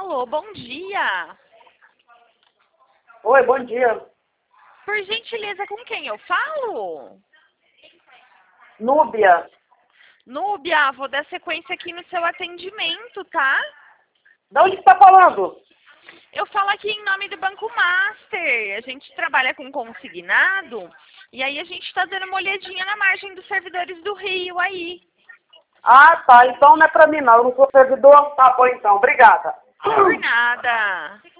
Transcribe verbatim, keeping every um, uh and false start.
Alô, bom dia. Oi, bom dia. Por gentileza, com quem eu falo? Núbia. Núbia, vou dar sequência aqui no seu atendimento, tá? De onde você está falando? Eu falo aqui em nome do Banco Master. A gente trabalha com consignado e aí a gente está dando uma olhadinha na margem dos servidores do Rio aí. Ah, tá. Então não é pra mim não. Eu não sou servidor. Tá bom então. Obrigada. Por nada.